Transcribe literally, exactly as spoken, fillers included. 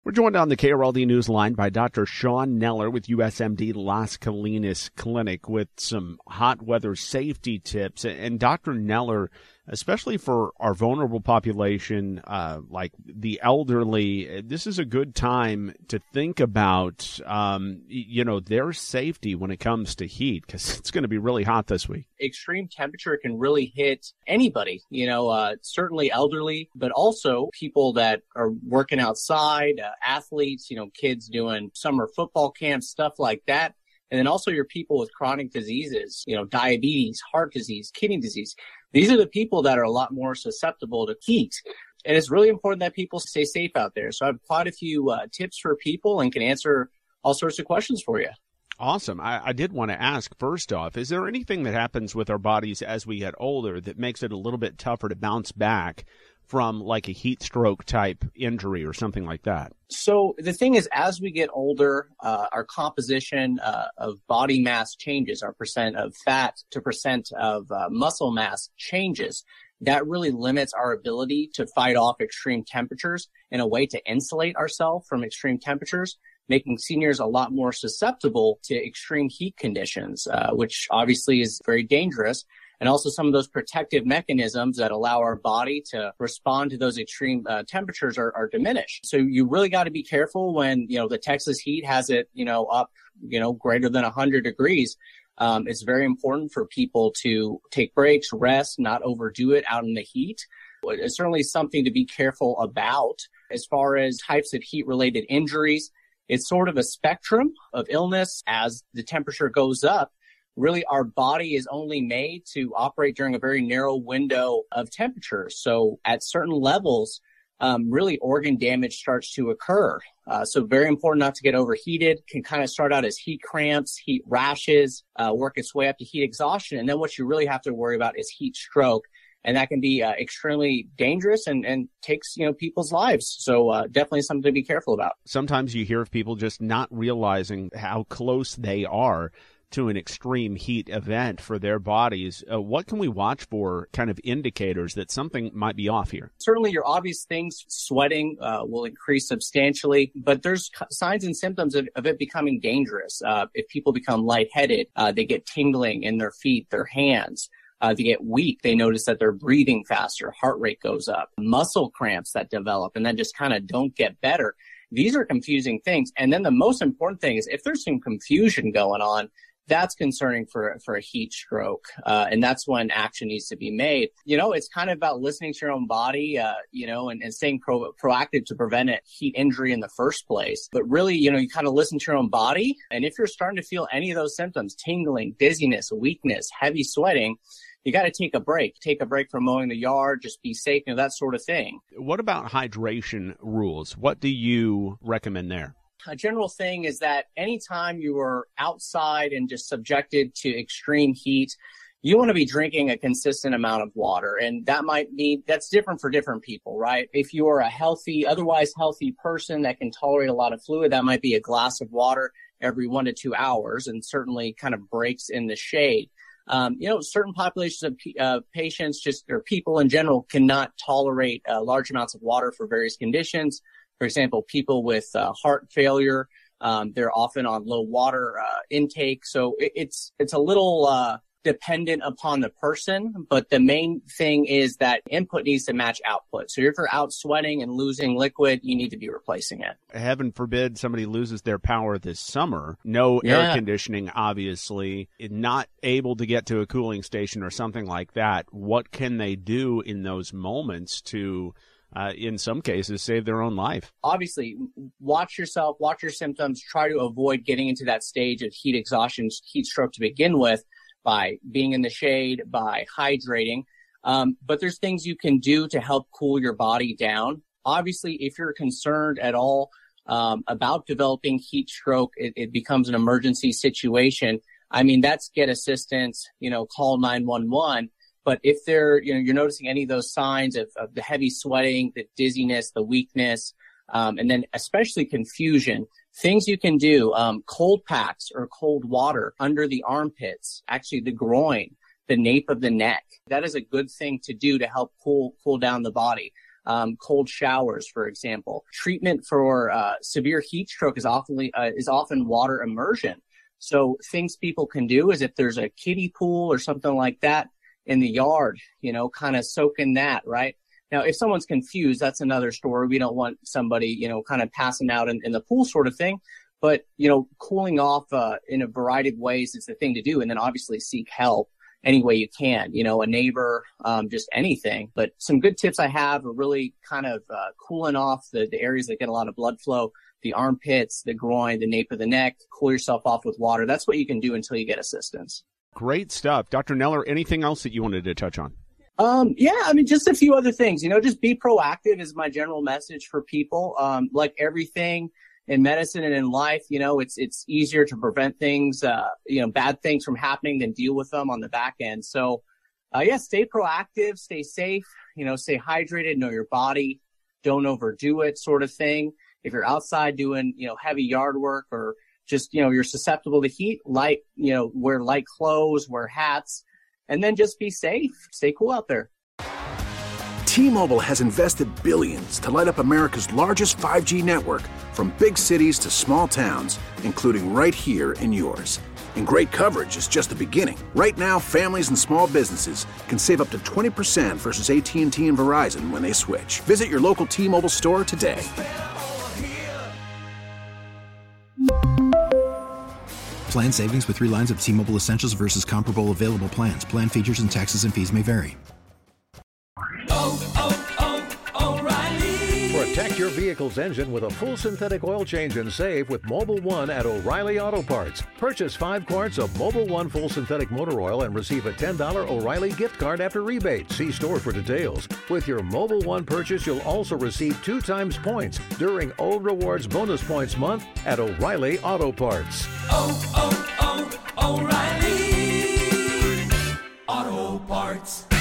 We're joined on the K R L D Newsline by Doctor Shawn Neller with U S M D Las Colinas Clinic with some hot weather safety tips. And Doctor Neller, especially for our vulnerable population, uh, like the elderly, this is a good time to think about, um, you know, their safety when it comes to heat, because it's going to be really hot this week. Extreme temperature can really hit anybody, you know, uh, certainly elderly, but also people that are working outside, uh, athletes, you know, kids doing summer football camps, stuff like that. And then also your people with chronic diseases, you know, diabetes, heart disease, kidney disease. These are the people that are a lot more susceptible to heat. And it's really important that people stay safe out there. So I have quite a few uh, tips for people and can answer all sorts of questions for you. Awesome. I, I did want to ask, first off, is there anything that happens with our bodies as we get older that makes it a little bit tougher to bounce back from like a heat stroke type injury or something like that? So the thing is, as we get older, uh, our composition uh, of body mass changes, our percent of fat to percent of uh, muscle mass changes. That really limits our ability to fight off extreme temperatures in a way to insulate ourselves from extreme temperatures, making seniors a lot more susceptible to extreme heat conditions, uh, which obviously is very dangerous. And also some of those protective mechanisms that allow our body to respond to those extreme uh, temperatures are, are diminished. So you really got to be careful when, you know, the Texas heat has it, you know, up, you know, greater than one hundred degrees. Um, it's very important for people to take breaks, rest, not overdo it out in the heat. It's certainly something to be careful about. As far as types of heat-related injuries, it's sort of a spectrum of illness. As the temperature goes up, really, our body is only made to operate during a very narrow window of temperature. So at certain levels, um, really organ damage starts to occur. Uh, so very important not to get overheated. Can kind of start out as heat cramps, heat rashes, uh, work its way up to heat exhaustion. And then what you really have to worry about is heat stroke. And that can be uh, extremely dangerous and, and takes, you know, people's lives. So uh, definitely something to be careful about. Sometimes you hear of people just not realizing how close they are to an extreme heat event for their bodies. Uh, what can we watch for kind of indicators that something might be off here? Certainly your obvious things, sweating uh, will increase substantially, but there's signs and symptoms of, of it becoming dangerous. Uh, if people become lightheaded, uh, they get tingling in their feet, their hands. Uh, they get weak. They notice that they're breathing faster. Heart rate goes up. Muscle cramps that develop and then just kind of don't get better. These are confusing things. And then the most important thing is if there's some confusion going on, that's concerning for, for a heat stroke. Uh, and that's when action needs to be made. You know, it's kind of about listening to your own body, uh, you know, and, and staying pro- proactive to prevent a heat injury in the first place. But really, you know, you kind of listen to your own body. And if you're starting to feel any of those symptoms, tingling, dizziness, weakness, heavy sweating, you got to take a break. Take a break from mowing the yard, just be safe, you know, that sort of thing. What about hydration rules? What do you recommend there? A general thing is that anytime you are outside and just subjected to extreme heat, you want to be drinking a consistent amount of water. And that might be, that's different for different people, right? If you are a healthy, otherwise healthy person that can tolerate a lot of fluid, that might be a glass of water every one to two hours and certainly kind of breaks in the shade. Um, you know, certain populations of uh, patients, just or people in general, cannot tolerate uh, large amounts of water for various conditions. For example, people with uh, heart failure, um, they're often on low water uh, intake. So it, it's it's a little uh, dependent upon the person. But the main thing is that input needs to match output. So if you're out sweating and losing liquid, you need to be replacing it. Heaven forbid somebody loses their power this summer. No Yeah. air conditioning, obviously. Not able to get to a cooling station or something like that. What can they do in those moments to Uh, in some cases, save their own life? Obviously, watch yourself, watch your symptoms, try to avoid getting into that stage of heat exhaustion, heat stroke to begin with by being in the shade, by hydrating. Um, but there's things you can do to help cool your body down. Obviously, if you're concerned at all um, about developing heat stroke, it, it becomes an emergency situation. I mean, that's get assistance, you know, call nine one one. But if they're, you know, you're noticing any of those signs of, of the heavy sweating, the dizziness, the weakness, um, and then especially confusion, things you can do, um, cold packs or cold water under the armpits, actually the groin, the nape of the neck. That is a good thing to do to help cool, cool down the body. um, cold showers, for example. Treatment for uh, severe heat stroke is often, uh, is often water immersion. So things people can do is if there's a kiddie pool or something like that in the yard, you know, kind of soak in that, right? Now, if someone's confused, that's another story. We don't want somebody, you know, kind of passing out in, in the pool sort of thing. But, you know, cooling off uh, in a variety of ways is the thing to do. And then obviously seek help any way you can, you know, a neighbor, um, just anything. But some good tips I have are really kind of uh, cooling off the, the areas that get a lot of blood flow, the armpits, the groin, the nape of the neck. Cool yourself off with water. That's what you can do until you get assistance. Great stuff. Doctor Neller, anything else that you wanted to touch on? Um, yeah, I mean, just a few other things, you know, just be proactive is my general message for people. Um, like everything in medicine and in life, you know, it's, it's easier to prevent things, uh, you know, bad things from happening than deal with them on the back end. So, uh, yeah, stay proactive, stay safe, you know, stay hydrated, know your body, don't overdo it sort of thing. If you're outside doing, you know, heavy yard work or just, you know, you're susceptible to heat, light, you know, wear light clothes, wear hats. And then just be safe. Stay cool out there. T-Mobile has invested billions to light up America's largest five G network, from big cities to small towns, including right here in yours. And great coverage is just the beginning. Right now, families and small businesses can save up to twenty percent versus A T and T and Verizon when they switch. Visit your local T-Mobile store today. Plan savings with three lines of T-Mobile Essentials versus comparable available plans. Plan features and taxes and fees may vary. Oh, oh, oh, O'Reilly. Protect your vehicle's engine with a full synthetic oil change and save with Mobil one at O'Reilly Auto Parts. Purchase five quarts of Mobil one full synthetic motor oil and receive a ten dollars O'Reilly gift card after rebate. See store for details. With your Mobil one purchase, you'll also receive two times points during O Rewards Bonus Points Month at O'Reilly Auto Parts. Oh, oh, oh, O'Reilly Auto Parts.